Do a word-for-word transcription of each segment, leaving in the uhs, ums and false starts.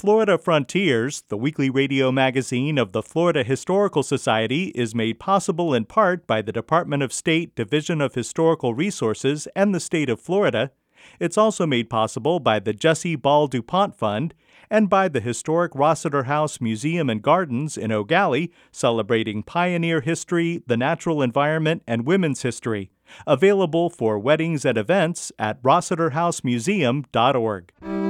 Florida Frontiers, the weekly radio magazine of the Florida Historical Society, is made possible in part by the Department of State Division of Historical Resources and the state of Florida. It's also made possible by the Jesse Ball DuPont Fund and by the historic Rossiter House Museum and Gardens in Eau Gallie, celebrating pioneer history, the natural environment, and women's history. Available for weddings and events at rossiter house museum dot org.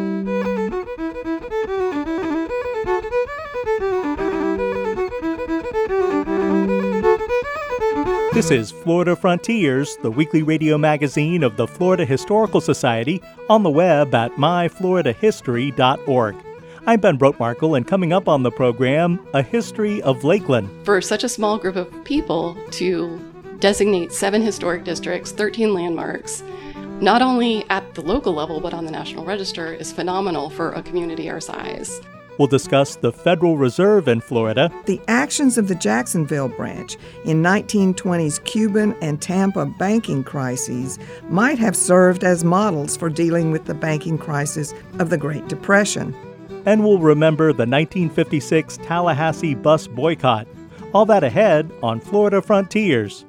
This is Florida Frontiers, the weekly radio magazine of the Florida Historical Society, on the web at my florida history dot org. I'm Ben Brotmarkle, and coming up on the program, a history of Lakeland. For such a small group of people to designate seven historic districts, thirteen landmarks, not only at the local level but on the National Register, is phenomenal for a community our size. We'll discuss the Federal Reserve in Florida, the actions of the Jacksonville branch in nineteen twenties Cuban and Tampa banking crises might have served as models for dealing with the banking crisis of the Great Depression. And we'll remember the nineteen fifty-six Tallahassee bus boycott. All that ahead on Florida Frontiers.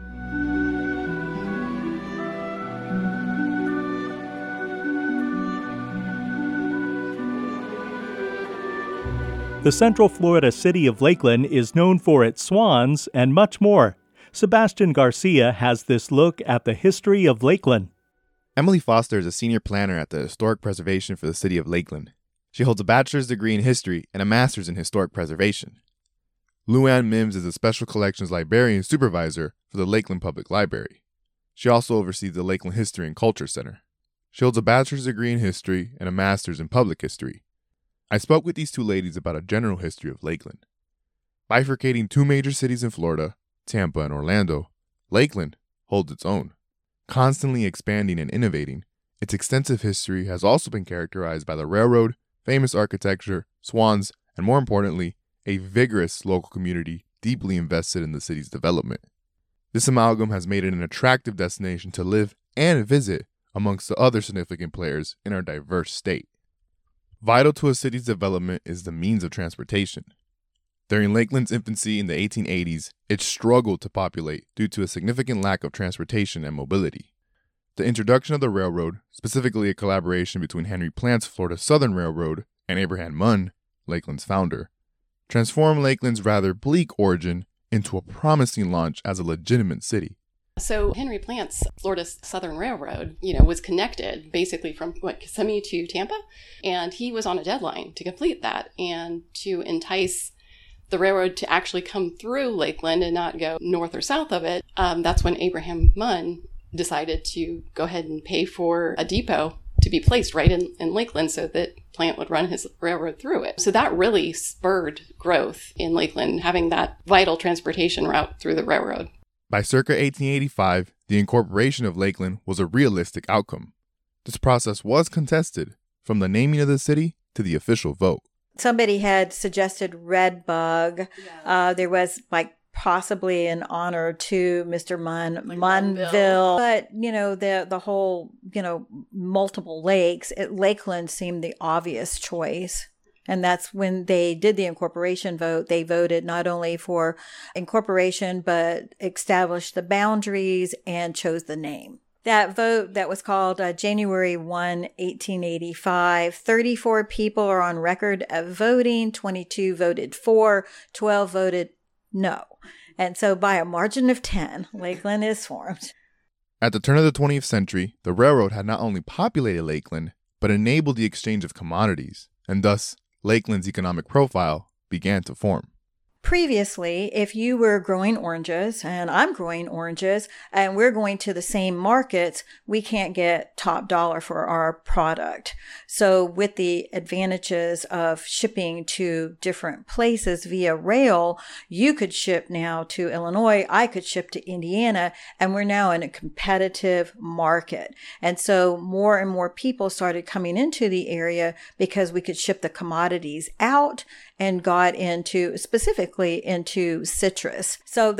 The Central Florida city of Lakeland is known for its swans and much more. Sebastian Garcia has this look at the history of Lakeland. Emily Foster is a senior planner at the Historic Preservation for the city of Lakeland. She holds a bachelor's degree in history and a master's in historic preservation. Luann Mims is a special collections librarian supervisor for the Lakeland Public Library. She also oversees the Lakeland History and Culture Center. She holds a bachelor's degree in history and a master's in public history. I spoke with these two ladies about a general history of Lakeland. Bifurcating two major cities in Florida, Tampa and Orlando, Lakeland holds its own. Constantly expanding and innovating, its extensive history has also been characterized by the railroad, famous architecture, swans, and more importantly, a vigorous local community deeply invested in the city's development. This amalgam has made it an attractive destination to live and visit amongst the other significant players in our diverse state. Vital to a city's development is the means of transportation. During Lakeland's infancy in the eighteen eighties, it struggled to populate due to a significant lack of transportation and mobility. The introduction of the railroad, specifically a collaboration between Henry Plant's Florida Southern Railroad and Abraham Munn, Lakeland's founder, transformed Lakeland's rather bleak origin into a promising launch as a legitimate city. So Henry Plant's Florida Southern Railroad, you know, was connected basically from what, Kissimmee to Tampa, and he was on a deadline to complete that and to entice the railroad to actually come through Lakeland and not go north or south of it. Um, that's when Abraham Munn decided to go ahead and pay for a depot to be placed right in, in Lakeland so that Plant would run his railroad through it. So that really spurred growth in Lakeland, having that vital transportation route through the railroad. By circa eighteen eighty-five, the incorporation of Lakeland was a realistic outcome. This process was contested, from the naming of the city to the official vote. Somebody had suggested Redbug. Yeah. Uh, there was like possibly an honor to Mister Munn, like Munville. Munville. But, you know, the the whole, you know, multiple lakes, it, Lakeland seemed the obvious choice. And that's when they did the incorporation vote. They voted not only for incorporation, but established the boundaries and chose the name. That vote that was called uh, January first, eighteen eighty-five, thirty-four people are on record of voting, twenty-two voted for, twelve voted no. And so by a margin of ten, Lakeland is formed. At the turn of the twentieth century, the railroad had not only populated Lakeland, but enabled the exchange of commodities, and thus Lakeland's economic profile began to form. Previously, if you were growing oranges and I'm growing oranges and we're going to the same markets, we can't get top dollar for our product. So with the advantages of shipping to different places via rail, you could ship now to Illinois, I could ship to Indiana, and we're now in a competitive market. And so more and more people started coming into the area because we could ship the commodities out and got into specifically into citrus. So those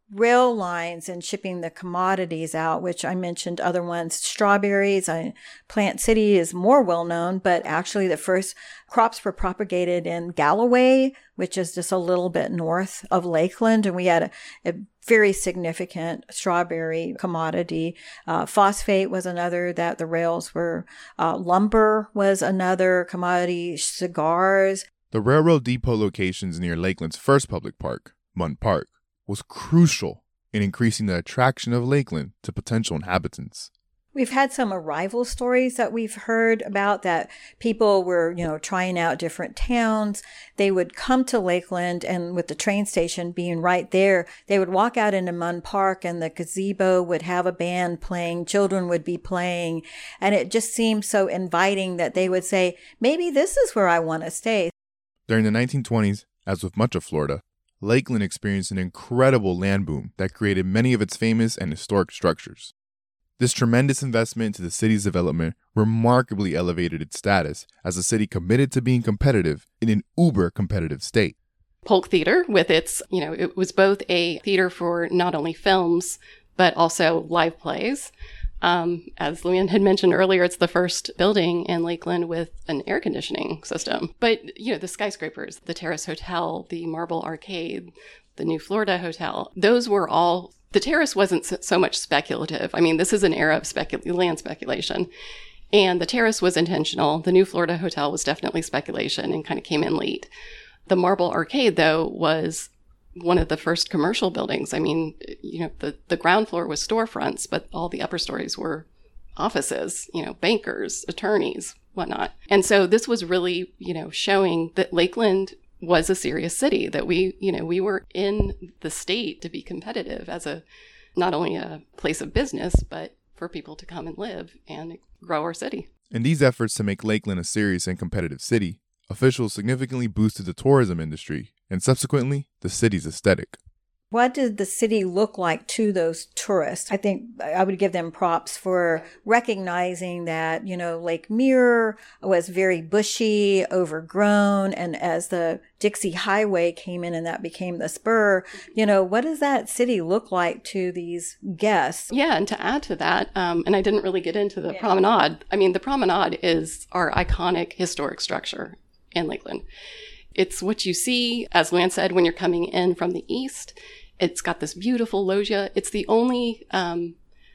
rail lines and shipping the commodities out, which I mentioned other ones, strawberries. I, Plant City is more well known, but actually the first crops were propagated in Galloway, which is just a little bit north of Lakeland. And we had a, a very significant strawberry commodity. Uh, phosphate was another that the rails were. Uh, lumber was another commodity. Cigars. The railroad depot locations near Lakeland's first public park, Munn Park, was crucial in increasing the attraction of Lakeland to potential inhabitants. We've had some arrival stories that we've heard about that people were, you know, trying out different towns. They would come to Lakeland, and with the train station being right there, they would walk out into Munn Park and the gazebo would have a band playing, children would be playing, and it just seemed so inviting that they would say, maybe this is where I want to stay. During the nineteen twenties, as with much of Florida, Lakeland experienced an incredible land boom that created many of its famous and historic structures. This tremendous investment into the city's development remarkably elevated its status as a city committed to being competitive in an uber-competitive state. Polk Theater, with its, you know, it was both a theater for not only films, but also live plays. Um, as Luann had mentioned earlier, it's the first building in Lakeland with an air conditioning system. But, you know, the skyscrapers, the Terrace Hotel, the Marble Arcade, the New Florida Hotel, those were all, the Terrace wasn't so much speculative. I mean, this is an era of specu- land speculation. And the Terrace was intentional. The New Florida Hotel was definitely speculation and kind of came in late. The Marble Arcade, though, was one of the first commercial buildings. I mean, you know, the, the ground floor was storefronts, but all the upper stories were offices, you know, bankers, attorneys, whatnot. And so this was really, you know, showing that Lakeland was a serious city, that we, you know, we were in the state to be competitive as a, not only a place of business, but for people to come and live and grow our city. In these efforts to make Lakeland a serious and competitive city, officials significantly boosted the tourism industry and subsequently the city's aesthetic. What did the city look like to those tourists? I think I would give them props for recognizing that, you know, Lake Mirror was very bushy, overgrown, and as the Dixie Highway came in and that became the spur, you know, what does that city look like to these guests? Yeah, and to add to that, um, and I didn't really get into the yeah. promenade. I mean, the promenade is our iconic historic structure in Lakeland. It's what you see, as Luann said, when you're coming in from the east. It's got this beautiful loggia. It's the only um,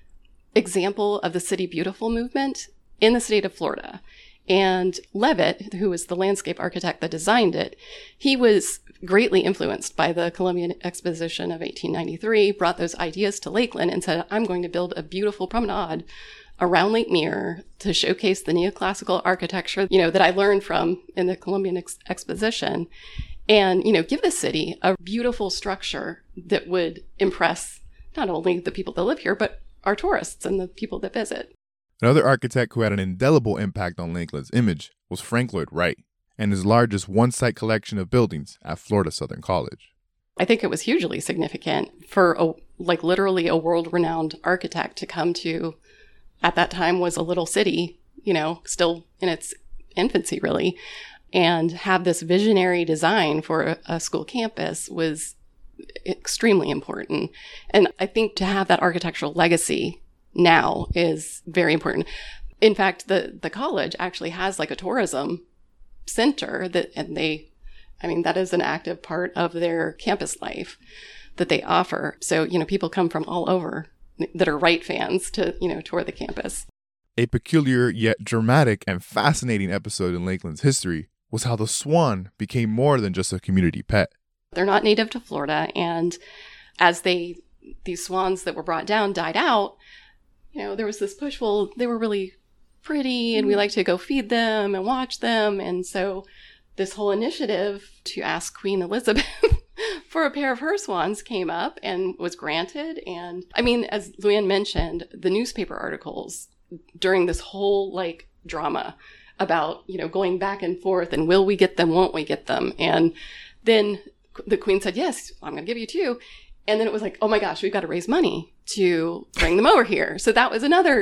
example of the City Beautiful movement in the state of Florida. And Levitt, who was the landscape architect that designed it, he was greatly influenced by the Columbian Exposition of eighteen ninety-three, brought those ideas to Lakeland and said, I'm going to build a beautiful promenade around Lake Mirror to showcase the neoclassical architecture, you know, that I learned from in the Columbian Ex- Exposition, and, you know, give the city a beautiful structure that would impress not only the people that live here, but our tourists and the people that visit. Another architect who had an indelible impact on Lakeland's image was Frank Lloyd Wright and his largest one-site collection of buildings at Florida Southern College. I think it was hugely significant for, a, like, literally a world-renowned architect to come to, at that time was a little city, you know, still in its infancy, really, and have this visionary design for a, a school campus was extremely important. And I think to have that architectural legacy now is very important. In fact, the, the college actually has like a tourism center that, and they, I mean, that is an active part of their campus life that they offer. So, you know, people come from all over that are Wright fans to, you know, tour the campus. A peculiar yet dramatic and fascinating episode in Lakeland's history was how the swan became more than just a community pet. They're not native to Florida, and as they, these swans that were brought down died out, you know, there was this push, well, they were really pretty, and we like to go feed them and watch them, and so this whole initiative to ask Queen Elizabeth for a pair of her swans came up and was granted. And I mean, as Luann mentioned, the newspaper articles during this whole like drama about, you know, going back and forth and will we get them, won't we get them? And then the Queen said, yes, I'm going to give you two. And then it was like, oh my gosh, we've got to raise money to bring them over here. So that was another like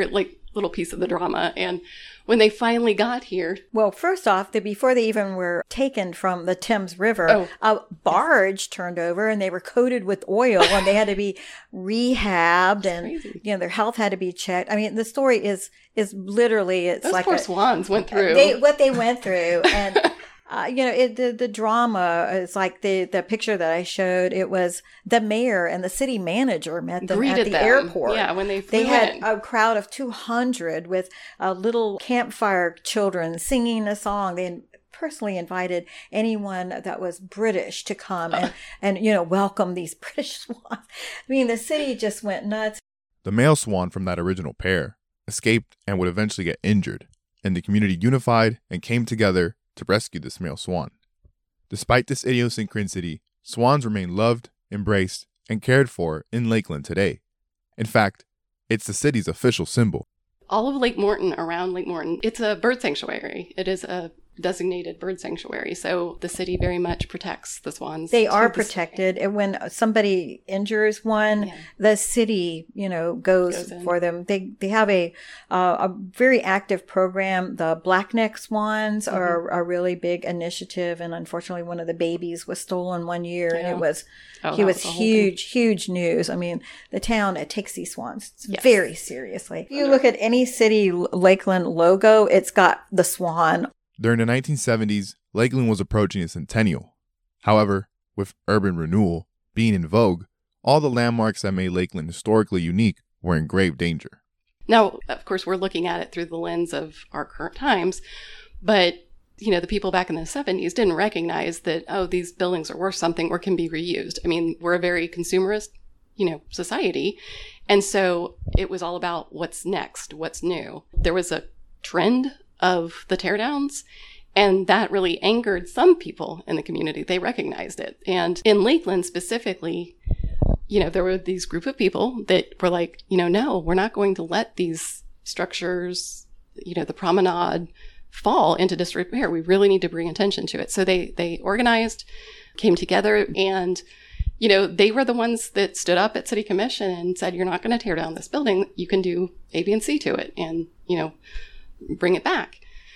little piece of the drama. And when they finally got here, well, first off, the, before they even were taken from the Thames River, Oh, a barge turned over and they were coated with oil and they had to be rehabbed and crazy. you know their health had to be checked. I mean, the story is is literally it's those like poor a, swans went through. They, what they went through and. Uh, you know, it, the the drama is like the, the picture that I showed. It was the mayor and the city manager met them Greeted at the them. airport. Yeah, when they flew They had in. a crowd of two hundred with uh, little campfire children singing a song. They personally invited anyone that was British to come and, and you know, welcome these British swans. I mean, the city just went nuts. The male swan from that original pair escaped and would eventually get injured, and the community unified and came together to rescue this male swan. Despite this idiosyncrasy, swans remain loved, embraced, and cared for in Lakeland today. In fact, it's the city's official symbol. All of Lake Morton, around Lake Morton, it's a bird sanctuary. It is a designated bird sanctuary. So the city very much protects the swans. They are to this day. protected. And when somebody injures one, Yeah. the city, you know, goes, Goes in. for them. They they have a uh, a very active program. The blackneck swans Mm-hmm. are a really big initiative. And unfortunately, one of the babies was stolen one year, and Yeah. it was Oh, he that was was the whole thing. huge, huge news. I mean, the town it takes these swans Yes. very seriously. If you look at any city Lakeland logo, it's got the swan. During the nineteen seventies, Lakeland was approaching its centennial. However, with urban renewal being in vogue, all the landmarks that made Lakeland historically unique were in grave danger. Now, of course, we're looking at it through the lens of our current times, but you know, the people back in the seventies didn't recognize that, oh, these buildings are worth something or can be reused. I mean, we're a very consumerist, you know, society. And so it was all about what's next, what's new. There was a trend of the teardowns, and that really angered some people in the community. They recognized it. And in Lakeland specifically, you know, there were these group of people that were like, you know, no, we're not going to let these structures, you know, the promenade fall into disrepair. We really need to bring attention to it. So they they organized, came together, and you know, they were the ones that stood up at City Commission and said, you're not going to tear down this building. You can do A, B, and C to it and, you know, bring it back.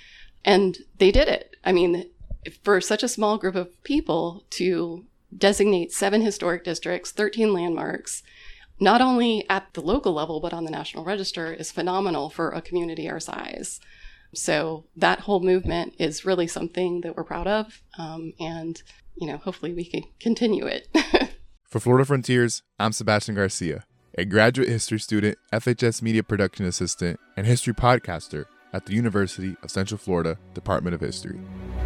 And they did it. I mean, for such a small group of people to designate seven historic districts, thirteen landmarks, not only at the local level, but on the National Register is phenomenal for a community our size. So that whole movement is really something that we're proud of. Um, and, you know, hopefully we can continue it. For Florida Frontiers, I'm Sebastian Garcia, a graduate history student, F H S media production assistant, and history podcaster at the University of Central Florida Department of History.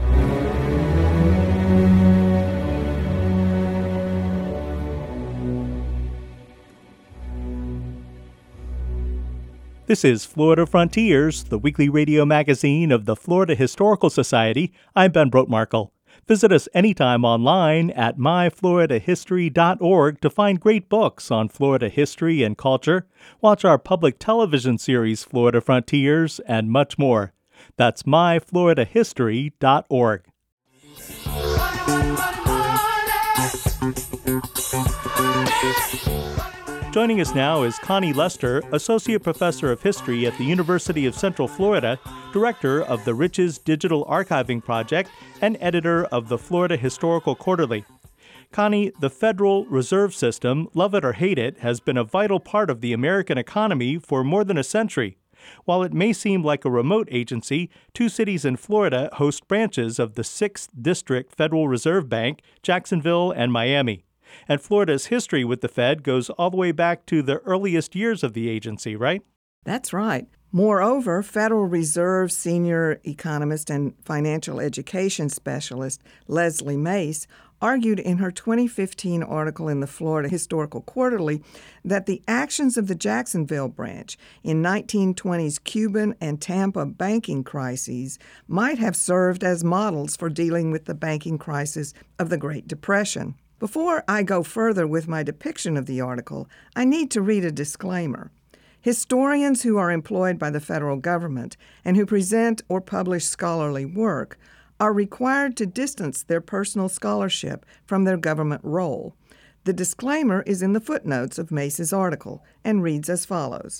This is Florida Frontiers, the weekly radio magazine of the Florida Historical Society. I'm Ben Brotmarkle. Visit us anytime online at my florida history dot org to find great books on Florida history and culture, watch our public television series Florida Frontiers, and much more. That's my florida history dot org. Joining us now is Connie Lester, Associate Professor of History at the University of Central Florida, Director of the Riches Digital Archiving Project, and Editor of the Florida Historical Quarterly. Connie, the Federal Reserve System, love it or hate it, has been a vital part of the American economy for more than a century. While it may seem like a remote agency, two cities in Florida host branches of the sixth District Federal Reserve Bank, Jacksonville and Miami. And Florida's history with the Fed goes all the way back to the earliest years of the agency, right? That's right. Moreover, Federal Reserve senior economist and financial education specialist Leslie Mace argued in her twenty fifteen article in the Florida Historical Quarterly that the actions of the Jacksonville branch in nineteen twenties Cuban and Tampa banking crises might have served as models for dealing with the banking crisis of the Great Depression. Before I go further with my depiction of the article, I need to read a disclaimer. Historians who are employed by the federal government and who present or publish scholarly work are required to distance their personal scholarship from their government role. The disclaimer is in the footnotes of Mace's article and reads as follows.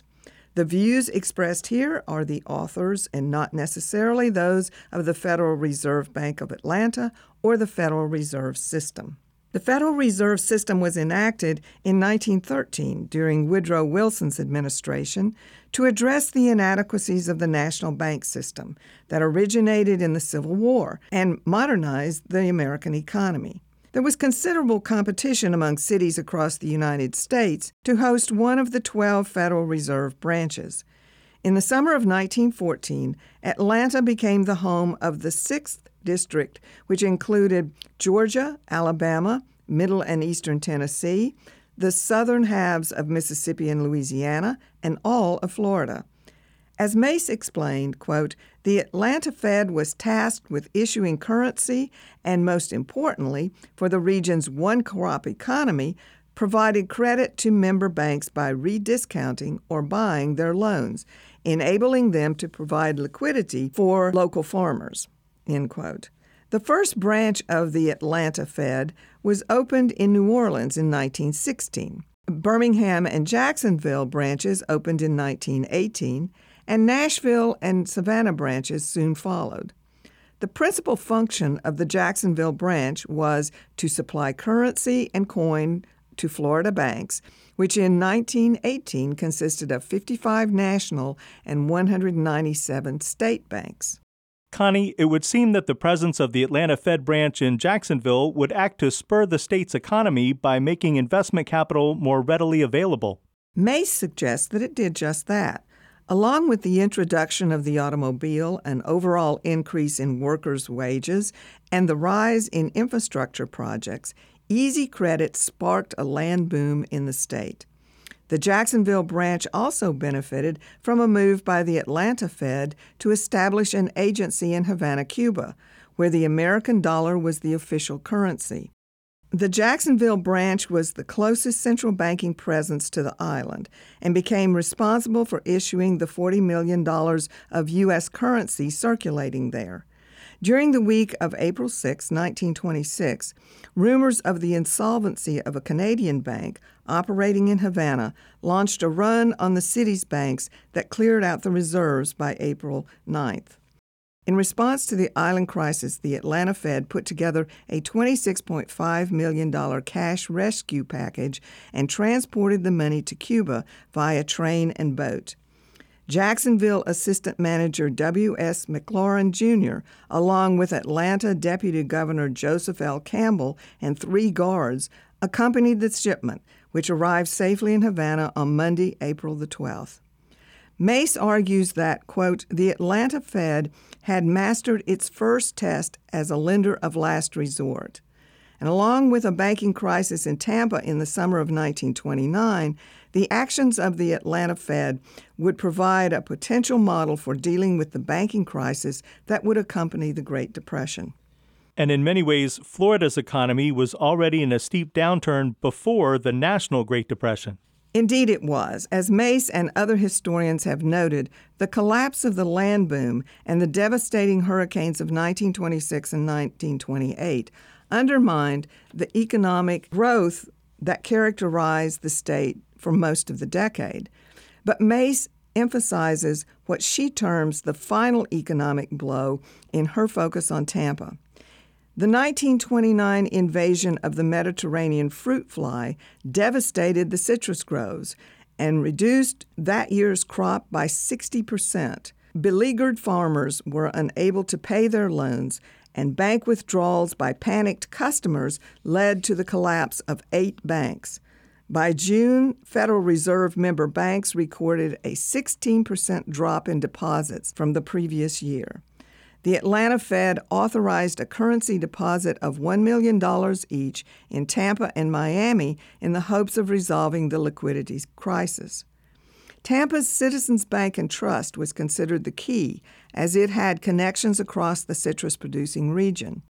The views expressed here are the authors and not necessarily those of the Federal Reserve Bank of Atlanta or the Federal Reserve System. The Federal Reserve System was enacted in nineteen thirteen during Woodrow Wilson's administration to address the inadequacies of the national bank system that originated in the Civil War and modernized the American economy. There was considerable competition among cities across the United States to host one of the twelve Federal Reserve branches. In the summer of nineteen fourteen, Atlanta became the home of the sixth District, which included Georgia, Alabama, Middle and Eastern Tennessee, the southern halves of Mississippi and Louisiana, and all of Florida. As Mace explained, quote, the Atlanta Fed was tasked with issuing currency and, most importantly, for the region's one-crop economy, provided credit to member banks by rediscounting or buying their loans, enabling them to provide liquidity for local farmers, end quote. The first branch of the Atlanta Fed was opened in New Orleans in nineteen sixteen. Birmingham and Jacksonville branches opened in nineteen eighteen, and Nashville and Savannah branches soon followed. The principal function of the Jacksonville branch was to supply currency and coin to Florida banks, which in nineteen eighteen consisted of fifty-five national and one hundred ninety-seven state banks. Connie, it would seem that the presence of the Atlanta Fed branch in Jacksonville would act to spur the state's economy by making investment capital more readily available. Mace suggests that it did just that. Along with the introduction of the automobile, an overall increase in workers' wages, and the rise in infrastructure projects, easy credit sparked a land boom in the state. The Jacksonville branch also benefited from a move by the Atlanta Fed to establish an agency in Havana, Cuba, where the American dollar was the official currency. The Jacksonville branch was the closest central banking presence to the island and became responsible for issuing the forty million dollars of U S currency circulating there. During the week of April sixth, nineteen twenty-six, rumors of the insolvency of a Canadian bank operating in Havana launched a run on the city's banks that cleared out the reserves by April ninth. In response to the island crisis, the Atlanta Fed put together a twenty-six point five million dollars cash rescue package and transported the money to Cuba via train and boat. Jacksonville Assistant Manager W S McLaurin Junior, along with Atlanta Deputy Governor Joseph L. Campbell and three guards, accompanied the shipment, which arrived safely in Havana on Monday, April the twelfth. Mace argues that, quote, the Atlanta Fed had mastered its first test as a lender of last resort. And along with a banking crisis in Tampa in the summer of nineteen twenty-nine, the actions of the Atlanta Fed would provide a potential model for dealing with the banking crisis that would accompany the Great Depression. And in many ways, Florida's economy was already in a steep downturn before the national Great Depression. Indeed it was. As Mace and other historians have noted, the collapse of the land boom and the devastating hurricanes of nineteen twenty-six and nineteen twenty-eight undermined the economic growth that characterized the state for most of the decade. But Mace emphasizes what she terms the final economic blow in her focus on Tampa. The nineteen twenty-nine invasion of the Mediterranean fruit fly devastated the citrus groves and reduced that year's crop by sixty percent. Beleaguered farmers were unable to pay their loans, and bank withdrawals by panicked customers led to the collapse of eight banks. By June, Federal Reserve member banks recorded a sixteen percent drop in deposits from the previous year. The Atlanta Fed authorized a currency deposit of one million dollars each in Tampa and Miami in the hopes of resolving the liquidity crisis. Tampa's Citizens Bank and Trust was considered the key, as it had connections across the citrus-producing region.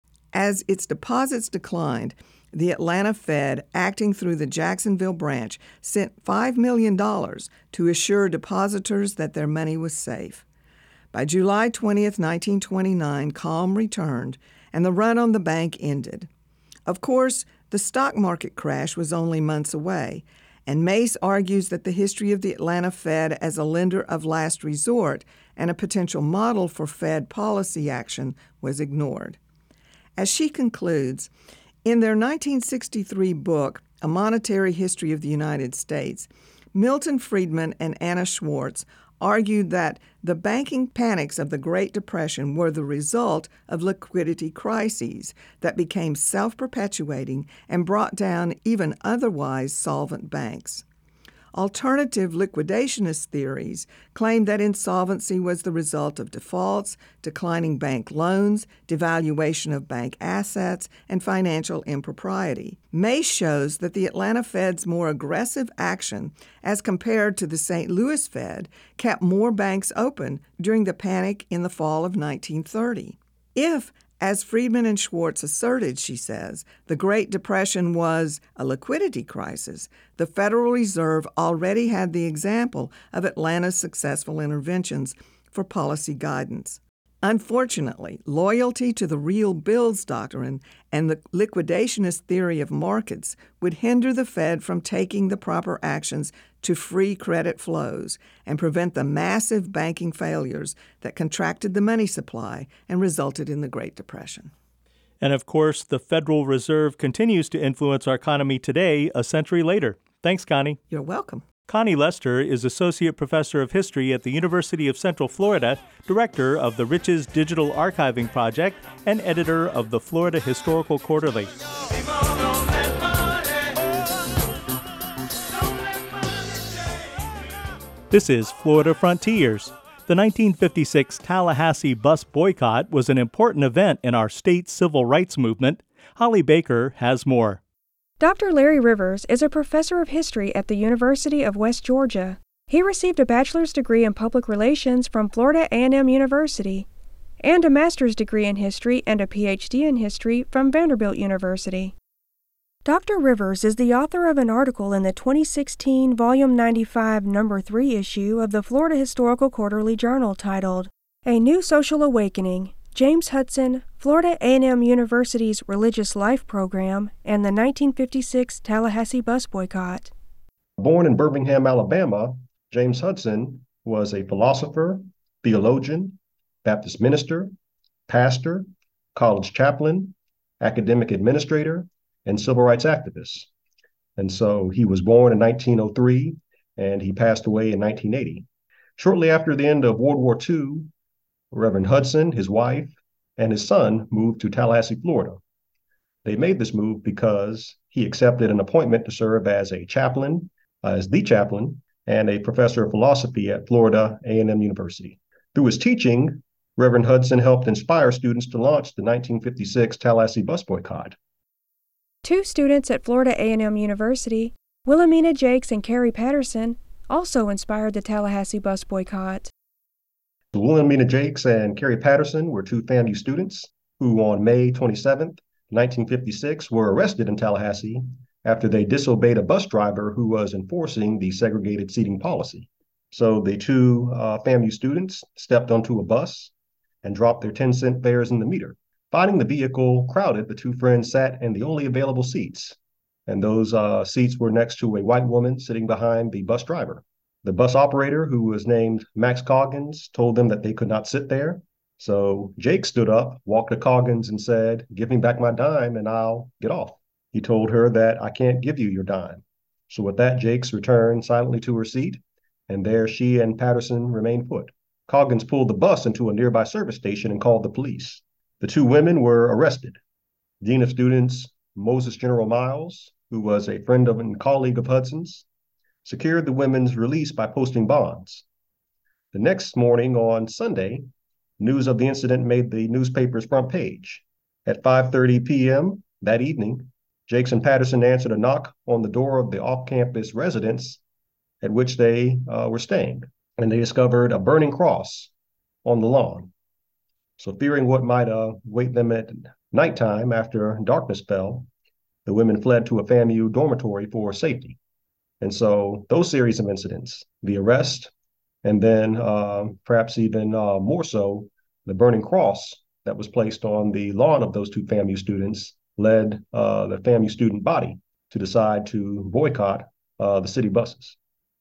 As its deposits declined, the Atlanta Fed, acting through the Jacksonville branch, sent five million dollars to assure depositors that their money was safe. By July twentieth, nineteen twenty-nine, calm returned, and the run on the bank ended. Of course, the stock market crash was only months away, And Mace argues that the history of the Atlanta Fed as a lender of last resort and a potential model for Fed policy action was ignored. As she concludes, in their nineteen sixty-three book, A Monetary History of the United States, Milton Friedman and Anna Schwartz argued that the banking panics of the Great Depression were the result of liquidity crises that became self-perpetuating and brought down even otherwise solvent banks. Alternative liquidationist theories claimed that insolvency was the result of defaults, declining bank loans, devaluation of bank assets, and financial impropriety. Mace shows that the Atlanta Fed's more aggressive action as compared to the Saint Louis Fed kept more banks open during the panic in the fall of nineteen thirty. If, as Friedman and Schwartz asserted, she says, the Great Depression was a liquidity crisis, the Federal Reserve already had the example of Atlanta's successful interventions for policy guidance. Unfortunately, loyalty to the real bills doctrine and the liquidationist theory of markets would hinder the Fed from taking the proper actions to free credit flows and prevent the massive banking failures that contracted the money supply and resulted in the Great Depression. And of course, the Federal Reserve continues to influence our economy today, a century later. Thanks, Connie. You're welcome. Connie Lester is Associate Professor of History at the University of Central Florida, Director of the Riches Digital Archiving Project, and Editor of the Florida Historical Quarterly. This is Florida Frontiers. The nineteen fifty-six Tallahassee bus boycott was an important event in our state's civil rights movement. Holly Baker has more. Doctor Larry Rivers is a professor of history at the University of West Georgia. He received a bachelor's degree in public relations from Florida A and M University and a master's degree in history and a P H D in history from Vanderbilt University. Doctor Rivers is the author of an article in the twenty sixteen Volume ninety-five, Number three issue of the Florida Historical Quarterly Journal titled, A New Social Awakening, James Hudson, Florida A and M University's Religious Life Program, and the nineteen fifty-six Tallahassee bus boycott. Born in Birmingham, Alabama, James Hudson was a philosopher, theologian, Baptist minister, pastor, college chaplain, academic administrator, and civil rights activist. And so he was born in nineteen oh three and he passed away in nineteen eighty. Shortly after the end of World War Two, Reverend Hudson, his wife, and his son moved to Tallahassee, Florida. They made this move because he accepted an appointment to serve as a chaplain, uh, as the chaplain, and a professor of philosophy at Florida A and M University. Through his teaching, Reverend Hudson helped inspire students to launch the nineteen fifty-six Tallahassee bus boycott. Two students at Florida A and M University, Wilhelmina Jakes and Carrie Patterson, also inspired the Tallahassee bus boycott. Wilhelmina Jakes and Carrie Patterson were two FAMU students who on May twenty-seventh, nineteen fifty-six were arrested in Tallahassee after they disobeyed a bus driver who was enforcing the segregated seating policy. So the two uh, FAMU students stepped onto a bus and dropped their ten cent fares in the meter. Finding the vehicle crowded, the two friends sat in the only available seats, and those uh, seats were next to a white woman sitting behind the bus driver. The bus operator, who was named Max Coggins, told them that they could not sit there. So Jake stood up, walked to Coggins and said, "Give me back my dime and I'll get off." He told her that, "I can't give you your dime." So with that, Jakes returned silently to her seat, and there she and Patterson remained put. Coggins pulled the bus into a nearby service station and called the police. The two women were arrested. Dean of Students Moses General Miles, who was a friend of and colleague of Hudson's, secured the women's release by posting bonds. The next morning on Sunday, news of the incident made the newspaper's front page. At five thirty p.m. that evening, Jakes and Patterson answered a knock on the door of the off-campus residence at which they uh, were staying, and they discovered a burning cross on the lawn. So fearing what might uh, await them at nighttime after darkness fell, the women fled to a FAMU dormitory for safety. And so those series of incidents, the arrest, and then uh, perhaps even uh, more so, the burning cross that was placed on the lawn of those two FAMU students led uh, the FAMU student body to decide to boycott uh, the city buses.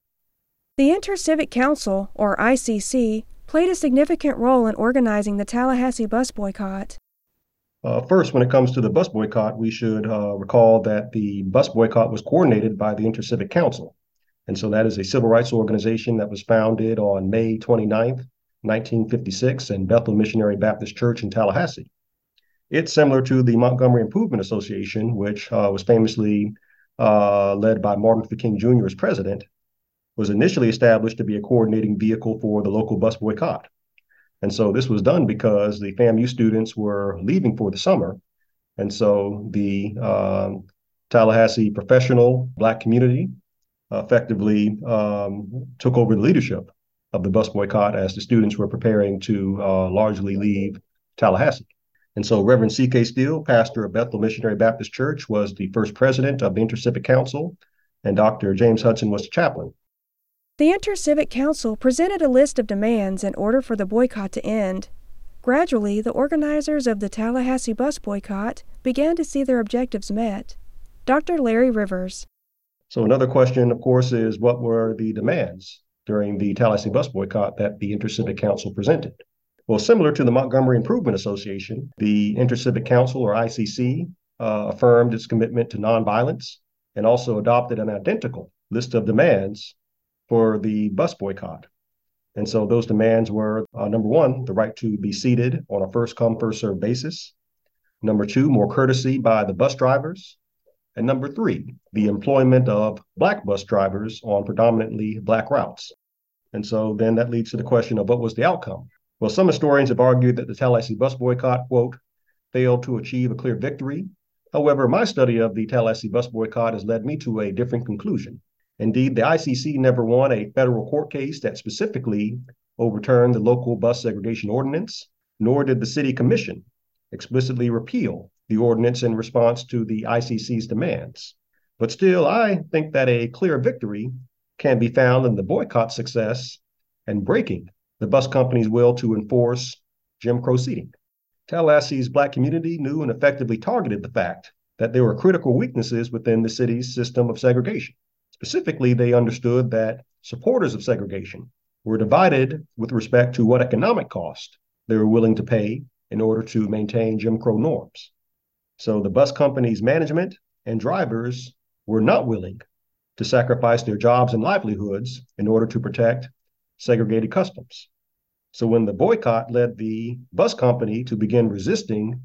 The Intercivic Council, or I C C, played a significant role in organizing the Tallahassee bus boycott. Uh, first, when it comes to the bus boycott, we should uh, recall that the bus boycott was coordinated by the Intercivic Council. And so that is a civil rights organization that was founded on May twenty-ninth, nineteen fifty-six in Bethel Missionary Baptist Church in Tallahassee. It's similar to the Montgomery Improvement Association, which uh, was famously uh, led by Martin Luther King Junior as president, was initially established to be a coordinating vehicle for the local bus boycott. And so this was done because the FAMU students were leaving for the summer. And so the um, Tallahassee professional Black community effectively um, took over the leadership of the bus boycott as the students were preparing to uh, largely leave Tallahassee. And so Reverend C K Steele, pastor of Bethel Missionary Baptist Church, was the first president of the Intercivic Council, and Doctor James Hudson was the chaplain. The Intercivic Council presented a list of demands in order for the boycott to end. Gradually, the organizers of the Tallahassee bus boycott began to see their objectives met. Doctor Larry Rivers. So another question, of course, is what were the demands during the Tallahassee bus boycott that the Intercivic Council presented? Well, similar to the Montgomery Improvement Association, the Intercivic Council, or I C C, uh, affirmed its commitment to nonviolence and also adopted an identical list of demands for the bus boycott. And so those demands were, uh, number one, the right to be seated on a first come, first served basis. Number two, more courtesy by the bus drivers. And number three, the employment of Black bus drivers on predominantly Black routes. And so then that leads to the question of what was the outcome? Well, some historians have argued that the Tallahassee bus boycott, quote, failed to achieve a clear victory. However, my study of the Tallahassee bus boycott has led me to a different conclusion. Indeed, the I C C never won a federal court case that specifically overturned the local bus segregation ordinance, nor did the city commission explicitly repeal the ordinance in response to the I C C's demands. But still, I think that a clear victory can be found in the boycott success and breaking the bus company's will to enforce Jim Crow seating. Tallahassee's Black community knew and effectively targeted the fact that there were critical weaknesses within the city's system of segregation. Specifically, they understood that supporters of segregation were divided with respect to what economic cost they were willing to pay in order to maintain Jim Crow norms. So the bus company's management and drivers were not willing to sacrifice their jobs and livelihoods in order to protect segregated customs. So when the boycott led the bus company to begin resisting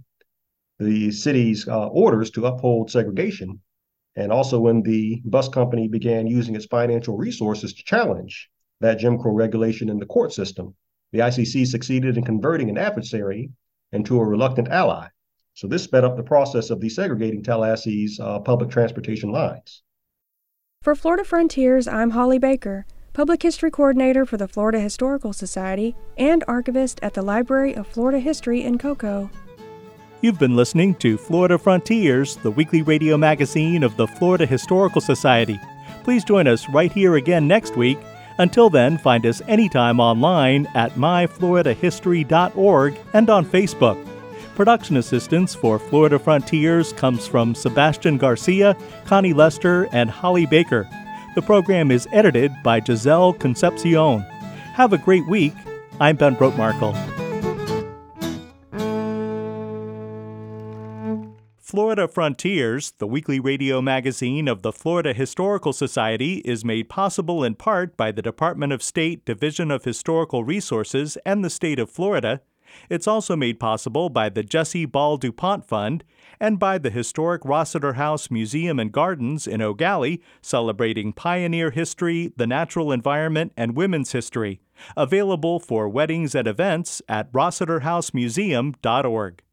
the city's uh, orders to uphold segregation, and also when the bus company began using its financial resources to challenge that Jim Crow regulation in the court system, the I C C succeeded in converting an adversary into a reluctant ally. So this sped up the process of desegregating Tallahassee's uh, public transportation lines. For Florida Frontiers, I'm Holly Baker, Public History Coordinator for the Florida Historical Society and archivist at the Library of Florida History in Cocoa. You've been listening to Florida Frontiers, the weekly radio magazine of the Florida Historical Society. Please join us right here again next week. Until then, find us anytime online at my florida history dot org and on Facebook. Production assistance for Florida Frontiers comes from Sebastian Garcia, Connie Lester, and Holly Baker. The program is edited by Giselle Concepcion. Have a great week. I'm Ben Brotmarkle. Florida Frontiers, the weekly radio magazine of the Florida Historical Society, is made possible in part by the Department of State Division of Historical Resources and the state of Florida. It's also made possible by the Jesse Ball DuPont Fund and by the historic Rossiter House Museum and Gardens in Eau Gallie, celebrating pioneer history, the natural environment, and women's history. Available for weddings and events at rossiter house museum dot org.